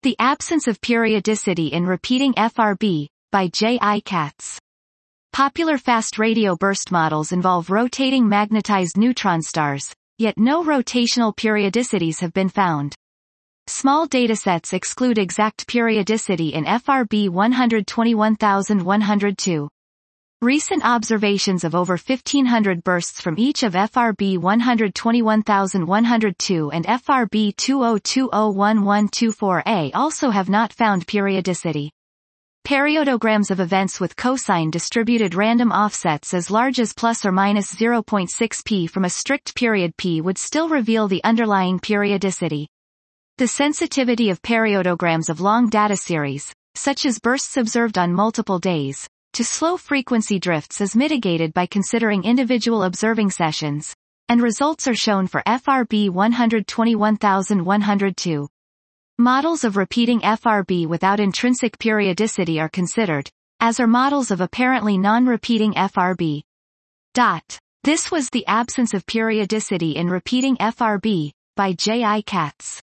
The absence of periodicity in repeating FRB, by J. I. Katz. Popular fast radio burst models involve rotating magnetized neutron stars, yet no rotational periodicities have been found. Small datasets exclude exact periodicity in FRB 121102. Recent observations of over 1,500 bursts from each of FRB 121102 and FRB 20201124A also have not found periodicity. Periodograms of events with cosine distributed random offsets as large as plus or minus 0.6 p from a strict period p would still reveal the underlying periodicity. The sensitivity of periodograms of long data series, such as bursts observed on multiple days, to slow frequency drifts is mitigated by considering individual observing sessions, and results are shown for FRB 121102. Models of repeating FRB without intrinsic periodicity are considered, as are models of apparently non-repeating FRB. This was The Absence of Periodicity in Repeating FRB, by J. I. Katz.